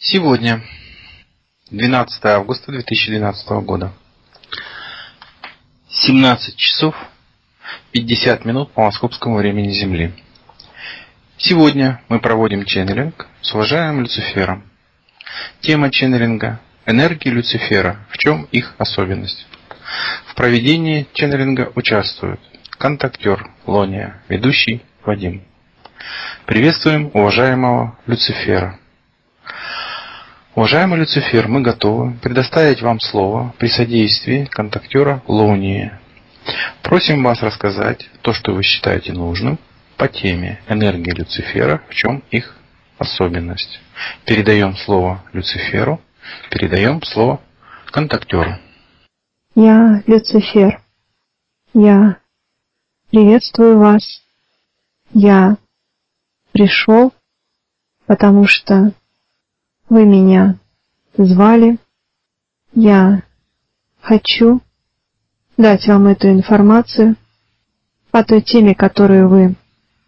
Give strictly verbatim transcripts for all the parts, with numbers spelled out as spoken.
Сегодня, двенадцатое августа две тысячи двенадцатого года, семнадцать часов пятьдесят минут по московскому времени Земли. Сегодня мы проводим ченнелинг с уважаемым Люцифером. Тема ченнелинга – энергии Люцифера. В чем их особенность? В проведении ченнелинга участвуют контактер Лония, ведущий Вадим. Приветствуем уважаемого Люцифера. Уважаемый Люцифер, мы готовы предоставить вам слово при содействии контактера Лония. Просим вас рассказать то, что вы считаете нужным по теме энергии Люцифера, в чем их особенность. Передаем слово Люциферу, передаем слово контактеру. Я Люцифер. Я приветствую вас. Я пришел, потому что вы меня звали. Я хочу дать вам эту информацию по той теме, которую вы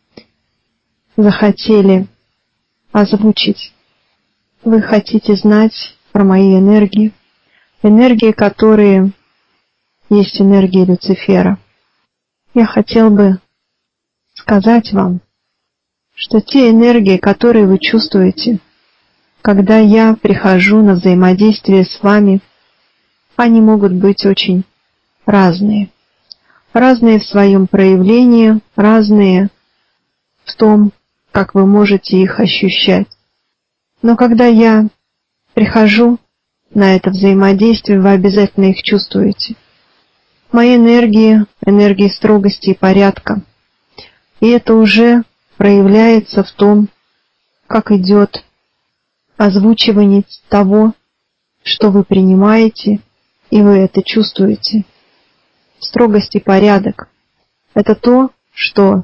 захотели озвучить. Вы хотите знать про мои энергии, энергии, которые есть энергии Люцифера. Я хотел бы сказать вам, что те энергии, которые вы чувствуете, когда я прихожу на взаимодействие с вами, они могут быть очень разные. Разные в своем проявлении, разные в том, как вы можете их ощущать. Но когда я прихожу на это взаимодействие, вы обязательно их чувствуете. Мои энергии, энергии строгости и порядка. И это уже проявляется в том, как идет озвучивание того, что вы принимаете, и вы это чувствуете. Строгость и порядок – это то, что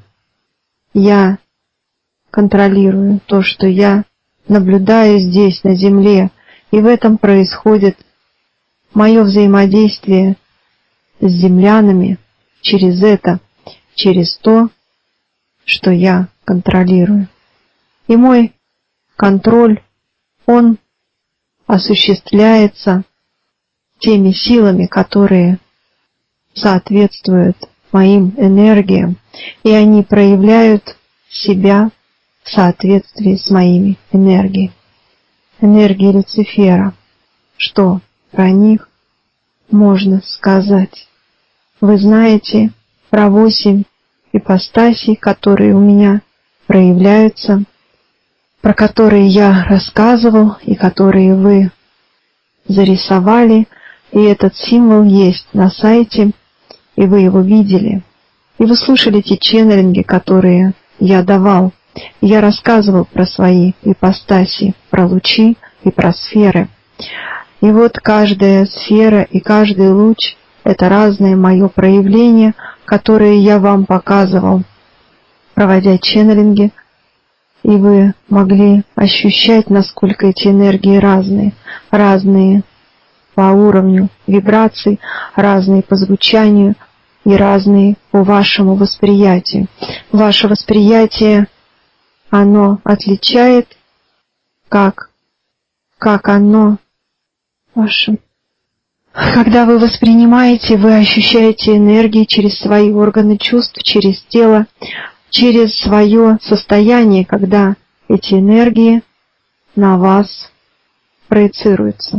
я контролирую, то, что я наблюдаю здесь, на Земле, и в этом происходит мое взаимодействие с землянами через это, через то, что я контролирую. И мой контроль, он осуществляется теми силами, которые соответствуют моим энергиям, и они проявляют себя в соответствии с моими энергиями. Энергии Люцифера. Что про них можно сказать? Вы знаете про восемь ипостасей, которые у меня проявляются, про которые я рассказывал и которые вы зарисовали, и этот символ есть на сайте, и вы его видели. И вы слушали те ченнелинги, которые я давал. Я рассказывал про свои ипостаси, про лучи и про сферы. И вот каждая сфера и каждый луч – это разное мое проявление, которое я вам показывал, проводя ченнелинги, и вы могли ощущать, насколько эти энергии разные, разные по уровню вибраций, разные по звучанию и разные по вашему восприятию. Ваше восприятие, оно отличает, как, как оно ваше. Когда вы воспринимаете, вы ощущаете энергии через свои органы чувств, через тело, через свое состояние, когда эти энергии на вас проецируются.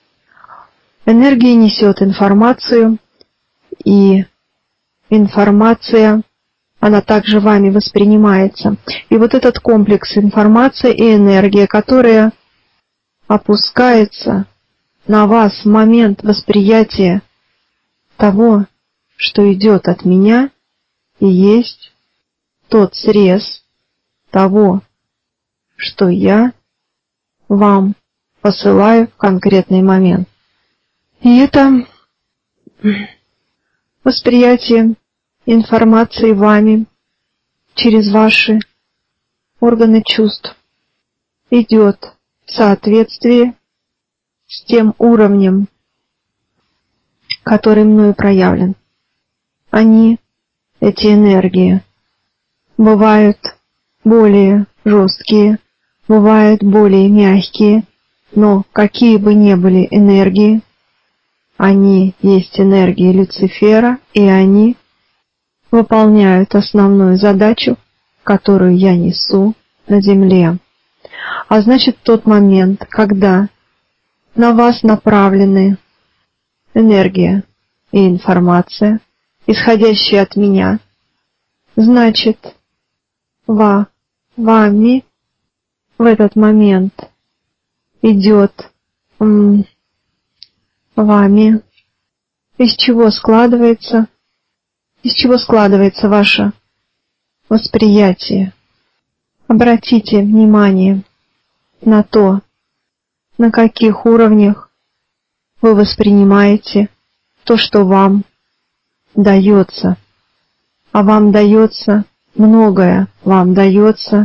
Энергия несет информацию, и информация, она также вами воспринимается. И вот этот комплекс информации и энергия, которая опускается на вас в момент восприятия того, что идет от меня, и есть тот срез того, что я вам посылаю в конкретный момент. И это восприятие информации вами через ваши органы чувств идет в соответствии с тем уровнем, который мною проявлен. Они, эти энергии, бывают более жесткие, бывают более мягкие, Но какие бы ни были энергии, они есть энергии Люцифера, и они выполняют основную задачу, которую я несу на Земле. А значит, в тот момент, когда на вас направлены энергия и информация, исходящие от меня, значит, ва, вами в этот момент идет м, вами, из чего складывается, из чего складывается ваше восприятие. Обратите внимание на то, на каких уровнях вы воспринимаете то, что вам дается. А вам дается многое, вам дается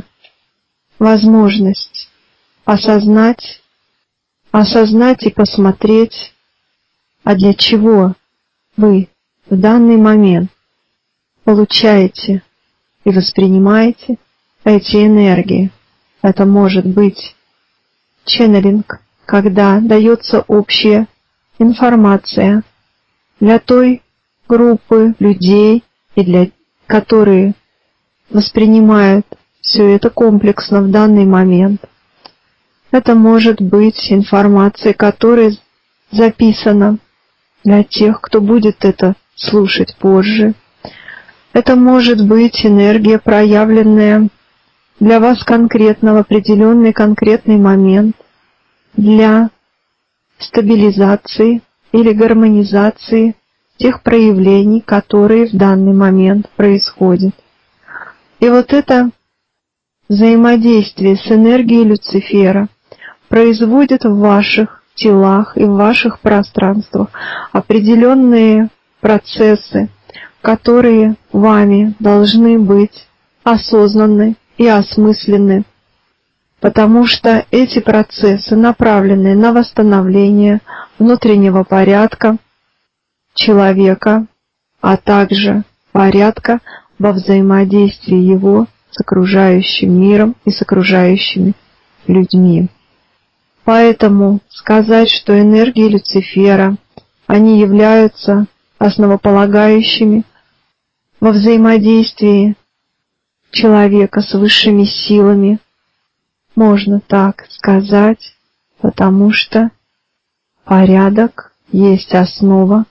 возможность осознать, осознать и посмотреть, а для чего вы в данный момент получаете и воспринимаете эти энергии. Это может быть ченнелинг, когда дается общая информация для той группы людей, и для которые воспринимают все это комплексно в данный момент. Это может быть информация, которая записана для тех, кто будет это слушать позже. Это может быть энергия, проявленная для вас конкретно в определенный конкретный момент для стабилизации или гармонизации тех проявлений, которые в данный момент происходят. И вот это взаимодействие с энергией Люцифера производит в ваших телах и в ваших пространствах определенные процессы, которые вами должны быть осознаны и осмыслены, потому что эти процессы направлены на восстановление внутреннего порядка человека, а также порядка во взаимодействии его с окружающим миром и с окружающими людьми. Поэтому сказать, что энергии Люцифера, они являются основополагающими во взаимодействии человека с высшими силами, можно так сказать, потому что порядок есть основа,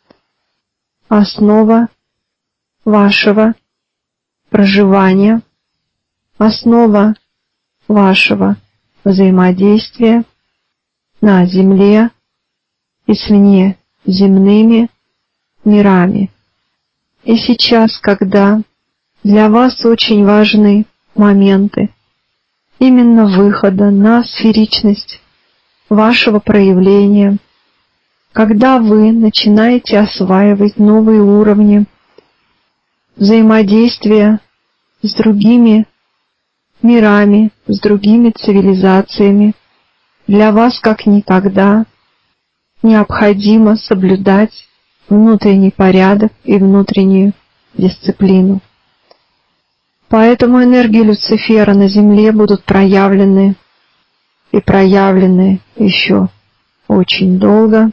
основа вашего проживания, основа вашего взаимодействия на Земле и с внеземными мирами. И сейчас, когда для вас очень важны моменты именно выхода на сферичность вашего проявления, когда вы начинаете осваивать новые уровни взаимодействия с другими мирами, с другими цивилизациями, для вас как никогда необходимо соблюдать внутренний порядок и внутреннюю дисциплину. Поэтому энергии Люцифера на Земле будут проявлены и проявлены еще очень долго,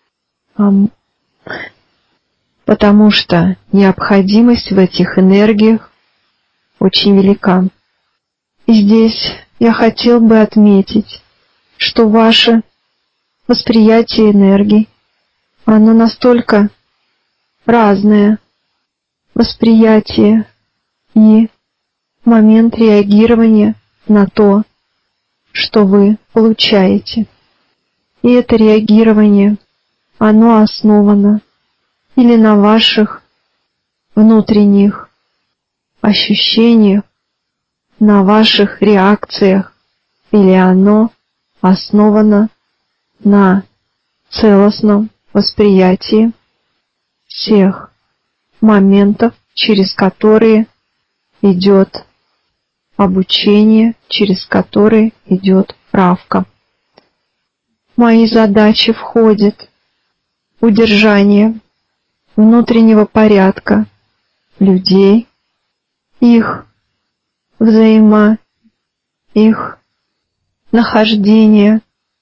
потому что необходимость в этих энергиях очень велика. И здесь я хотел бы отметить, что ваше восприятие энергий, оно настолько разное, восприятие и момент реагирования на то, что вы получаете. И это реагирование, оно основано или на ваших внутренних ощущениях, на ваших реакциях, или оно основано на целостном восприятии всех моментов, через которые идет обучение, через которые идет правка. В мои задачи входит удержание внутреннего порядка людей, их взаимо, их нахождение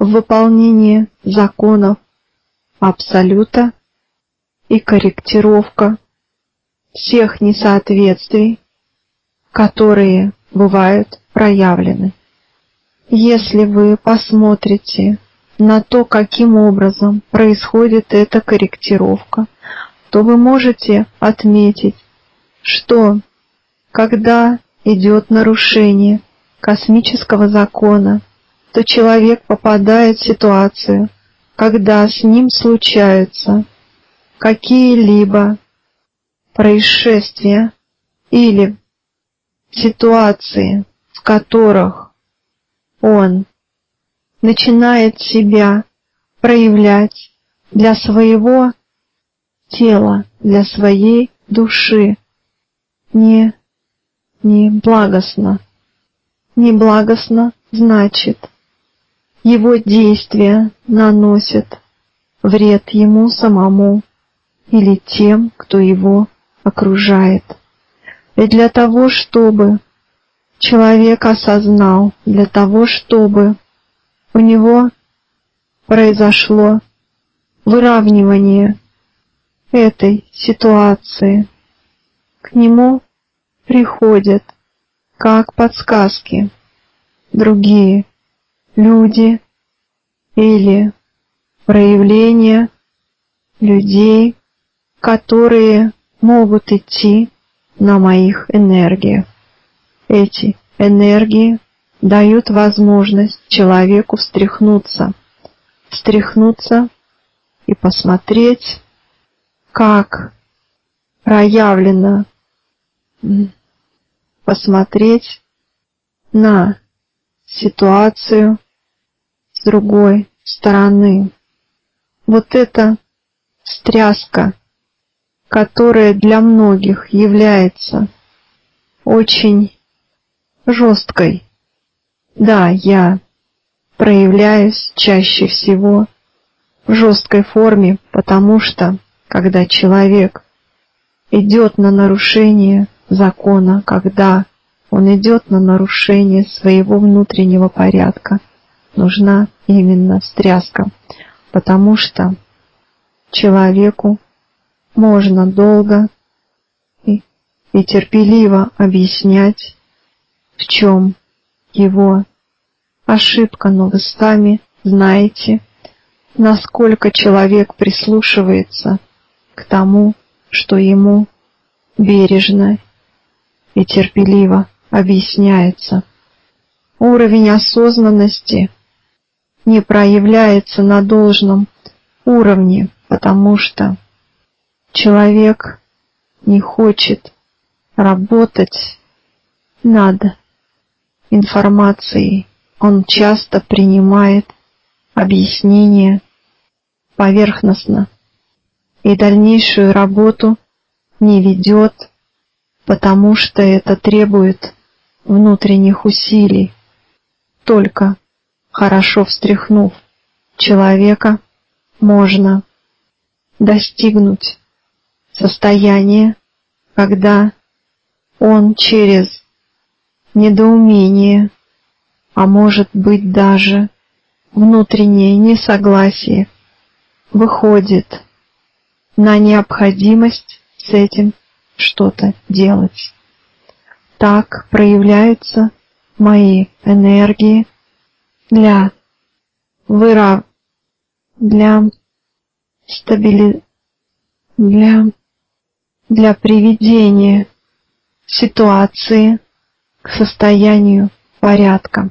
в выполнении законов Абсолюта и корректировка всех несоответствий, которые бывают проявлены. Если вы посмотрите на то, каким образом происходит эта корректировка, то вы можете отметить, что когда идет нарушение космического закона, то человек попадает в ситуацию, когда с ним случаются какие-либо происшествия или ситуации, в которых он начинает себя проявлять для своего тела, для своей души не, не благостно. Неблагостно значит, его действия наносят вред ему самому или тем, кто его окружает. И для того, чтобы человек осознал, для того, чтобы у него произошло выравнивание этой ситуации, к нему приходят как подсказки другие люди или проявления людей, которые могут идти на моих энергиях. Эти энергии дают возможность человеку встряхнуться, встряхнуться и посмотреть, как проявлено, посмотреть на ситуацию с другой стороны. Вот эта встряска, которая для многих является очень жесткой. Да, я проявляюсь чаще всего в жесткой форме, потому что, когда человек идет на нарушение закона, когда он идет на нарушение своего внутреннего порядка, нужна именно встряска, потому что человеку можно долго и, и терпеливо объяснять, в чем его ошибка, но вы сами знаете, насколько человек прислушивается к тому, что ему бережно и терпеливо объясняется. Уровень осознанности не проявляется на должном уровне, потому что человек не хочет работать над информацией. Он часто принимает объяснения поверхностно и дальнейшую работу не ведет, потому что это требует внутренних усилий. Только хорошо встряхнув человека, можно достигнуть состояния, когда он через недоумение, а может быть даже внутреннее несогласие, выходит на необходимость с этим что-то делать. Так проявляются мои энергии для вырав... для стабили... для... для приведения ситуации к состоянию порядка.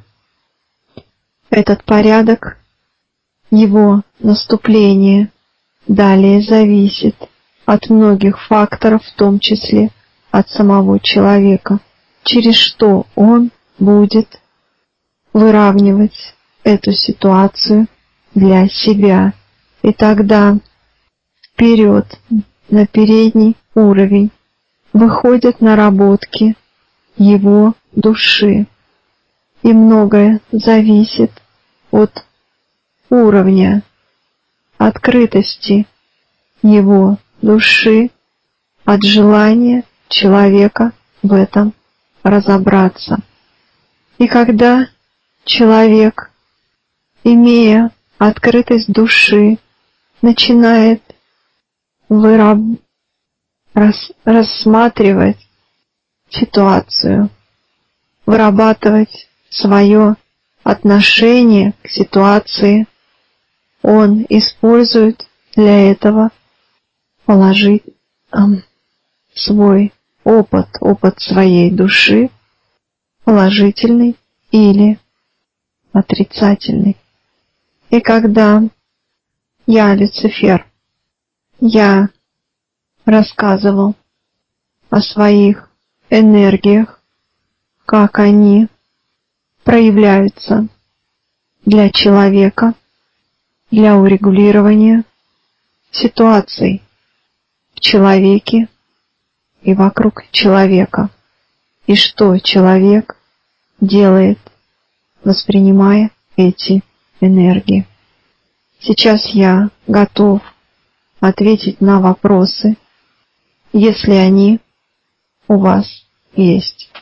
Этот порядок, его наступление далее зависит от многих факторов, в том числе от самого человека, через что он будет выравнивать эту ситуацию для себя. И тогда вперед, на передний уровень, выходят наработки его души. И многое зависит от уровня открытости его души, от желания человека в этом разобраться. И когда человек имея открытость души, начинает выраб... рас... рассматривать ситуацию, вырабатывать свое отношение к ситуации. Он использует для этого положить э, свой опыт, опыт своей души, положительный или отрицательный. И когда я, Люцифер, я рассказывал о своих энергиях, как они проявляются для человека, для урегулирования ситуаций в человеке и вокруг человека, и что человек делает, воспринимая эти энергии. Сейчас я готов ответить на вопросы, если они у вас есть.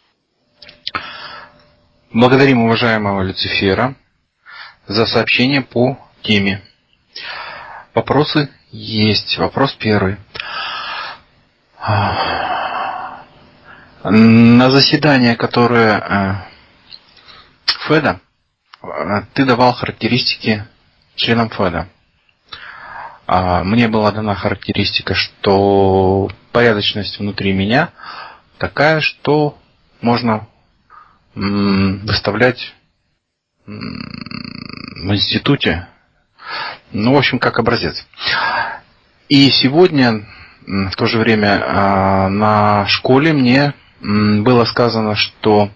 Благодарим уважаемого Люцифера за сообщение по теме. Вопросы есть. Вопрос первый. На заседание, которое ФЭДа, ты давал характеристики членам ФЭДа. Мне была дана характеристика, что порядочность внутри меня такая, что можно выставлять в институте, ну, в общем, как образец. И сегодня, в то же время, на школе мне было сказано, что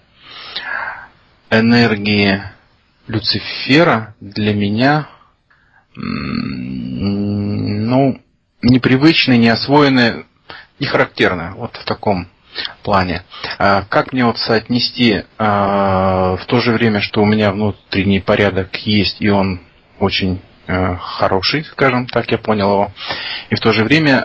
энергии Люцифера для меня, ну, непривычны, не освоены, не характерны. Вот в таком плане. Как мне вот соотнести в то же время, что у меня внутренний порядок есть, и он очень хороший, скажем так, я понял его, и в то же время,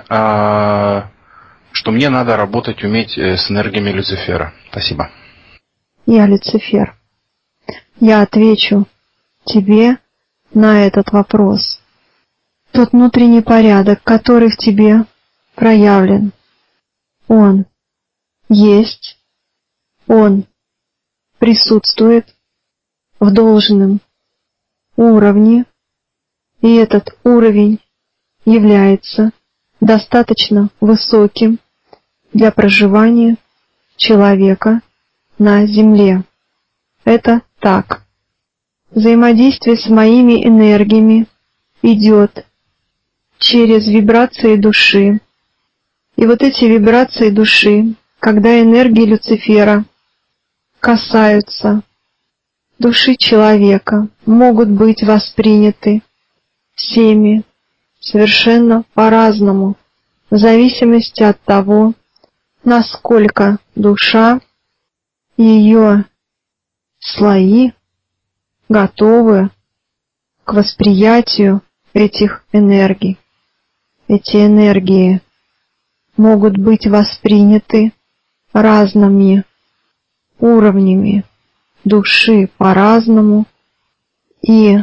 что мне надо работать, уметь с энергиями Люцифера. Спасибо. Я Люцифер. Я отвечу тебе на этот вопрос. Тот внутренний порядок, который в тебе проявлен, он есть, он присутствует в должном уровне, и этот уровень является достаточно высоким для проживания человека на Земле. Это так. Взаимодействие с моими энергиями идет через вибрации души. И вот эти вибрации души, когда энергии Люцифера касаются души человека, могут быть восприняты всеми совершенно по-разному, в зависимости от того, насколько душа и ее слои готовы к восприятию этих энергий. Эти энергии могут быть восприняты разными уровнями души по-разному, и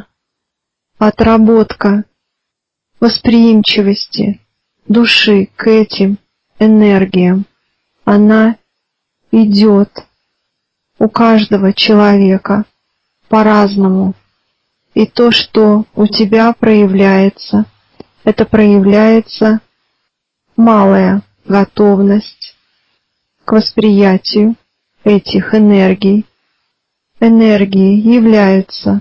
отработка восприимчивости души к этим энергиям, она идет у каждого человека по-разному. И то, что у тебя проявляется, это проявляется малая готовность к восприятию этих энергий. Энергии являются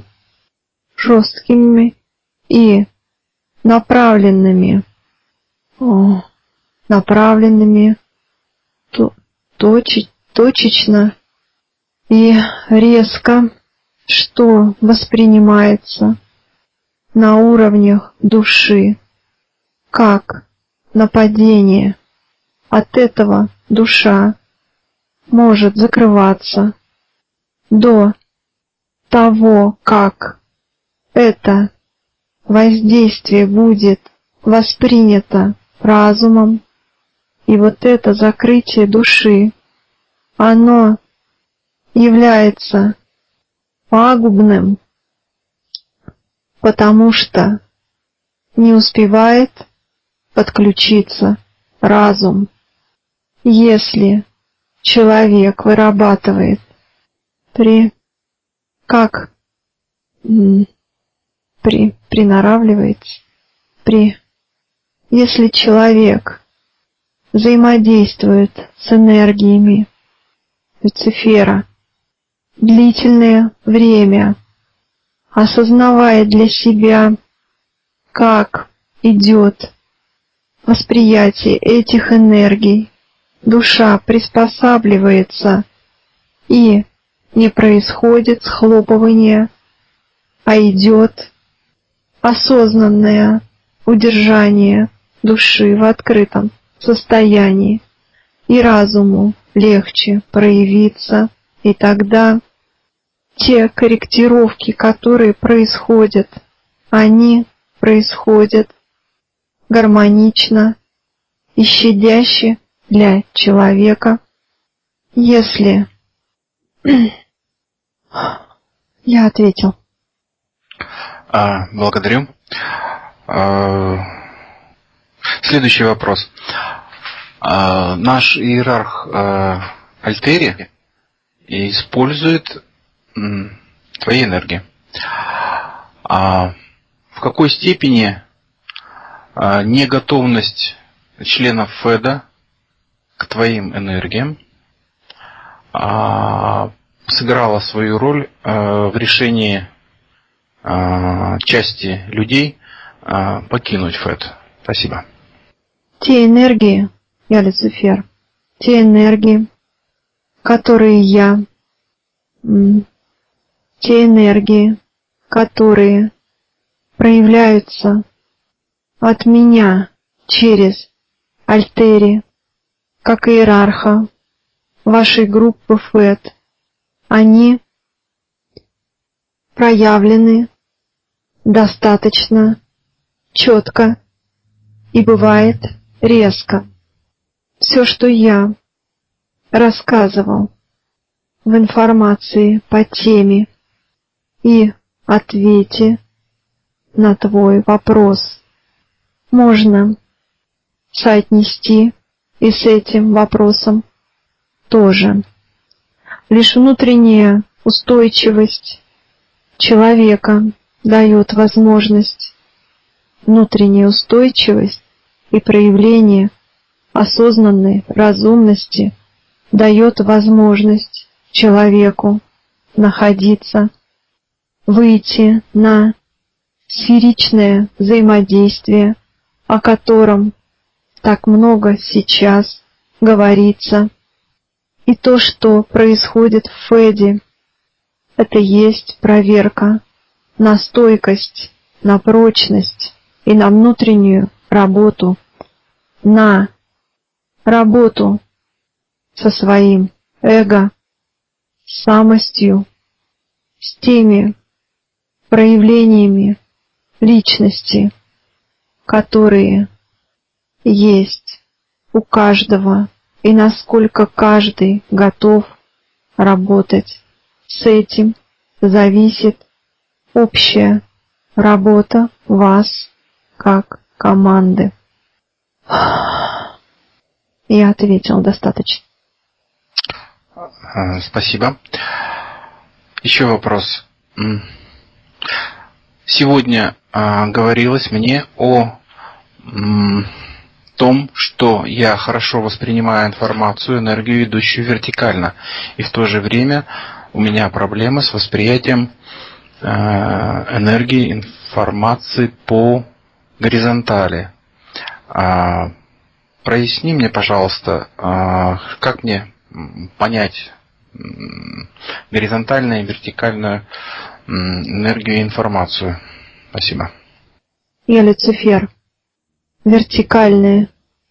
жесткими и направленными, о, направленными то, точи, точечно и резко, что воспринимается на уровнях души как нападение. От этого душа может закрываться до того, как это воздействие будет воспринято разумом. И вот это закрытие души, оно является пагубным потому что не успевает подключиться разум. Если человек вырабатывает при как м, при приноравливается при если человек взаимодействует с энергиями Люцифера длительное время, осознавая для себя, как идет восприятие этих энергий, душа приспосабливается, и не происходит схлопывание, а идет осознанное удержание души в открытом состоянии, и разуму легче проявиться, и тогда те корректировки, которые происходят, они происходят гармонично и щадяще для человека. Если я ответил. А, благодарю. А, следующий вопрос. А, наш иерарх а, Альтери использует м, твои энергии. А в какой степени а, неготовность членов ФЭДа к твоим энергиям а, сыграла свою роль а, в решении а, части людей а, покинуть ФЭД? Спасибо. Те энергии, я Люцифер, те энергии, которые я, м, те энергии, которые проявляются от меня через Альтери, как иерарха вашей группы ФЭД, они проявлены достаточно четко и бывает резко. Все, что я рассказывал в информации по теме и ответе на твой вопрос, можно соотнести и с этим вопросом тоже. Лишь внутренняя устойчивость человека дает возможность, внутренняя устойчивость и проявление осознанной разумности дает возможность человеку находиться, выйти на сферичное взаимодействие, о котором так много сейчас говорится. И то, что происходит в ФЭДе, это есть проверка на стойкость, на прочность и на внутреннюю работу, на работу со своим эго, с самостью, с теми проявлениями личности, которые есть у каждого, и насколько каждый готов работать с этим, зависит общая работа вас как команды. Я ответил достаточно. Спасибо. Еще вопрос. Сегодня а, говорилось мне о м, том, что я хорошо воспринимаю информацию, энергию, идущую вертикально, и в то же время у меня проблемы с восприятием а, энергии, информации по горизонтали. А, проясни мне, пожалуйста, а, как мне понять горизонтальную и вертикальную энергию и информацию. Спасибо. Я Люцифер. Вертикальный,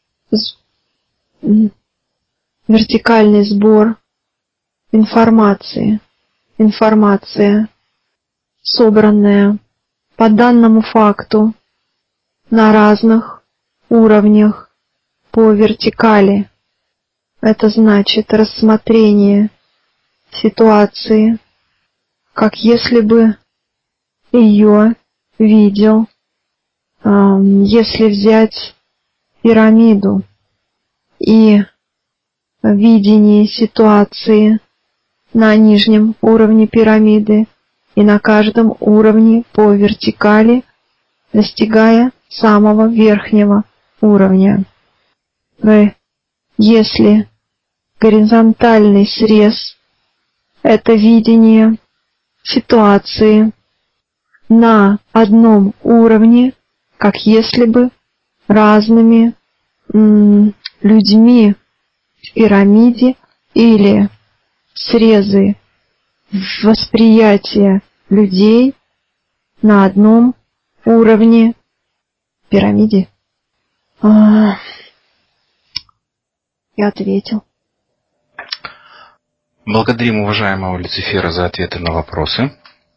вертикальный сбор информации. Информация, собранная по данному факту на разных уровнях по вертикали. Это значит рассмотрение ситуации, как если бы ее видел, если взять пирамиду и видение ситуации на нижнем уровне пирамиды и на каждом уровне по вертикали, достигая самого верхнего уровня. Если горизонтальный срез – это видение ситуации на одном уровне, как если бы разными м, людьми в пирамиде или срезы восприятия людей на одном уровне в пирамиде. А, я ответил. Благодарим уважаемого Люцифера за ответы на вопросы.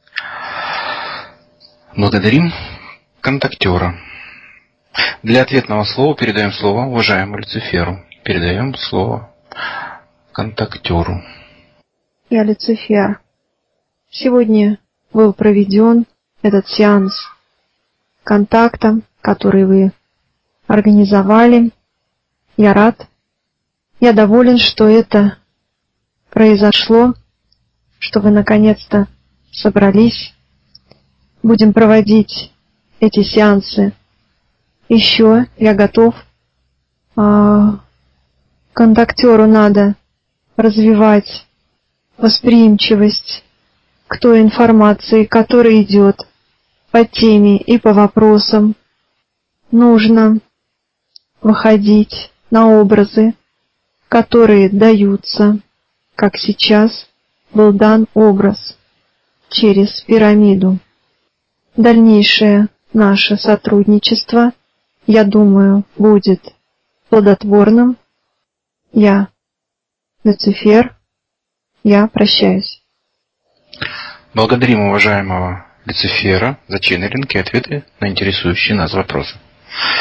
Благодарим контактера. Для ответного слова передаем слово уважаемому Люциферу. Передаем слово контактеру. Я Люцифер. Сегодня был проведен этот сеанс контакта, который вы организовали. Я рад. Я доволен, что это произошло, что вы наконец-то собрались. Будем проводить эти сеансы еще. Я готов. А, контактеру надо развивать восприимчивость к той информации, которая идет по теме и по вопросам. Нужно выходить на образы, которые даются, как сейчас был дан образ через пирамиду. Дальнейшее наше сотрудничество, я думаю, будет плодотворным. Я Люцифер. Я прощаюсь. Благодарим уважаемого Люцифера за ченнелинг и ответы на интересующие нас вопросы.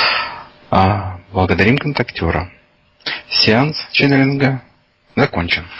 А благодарим контактера. Сеанс ченнелинга закончен.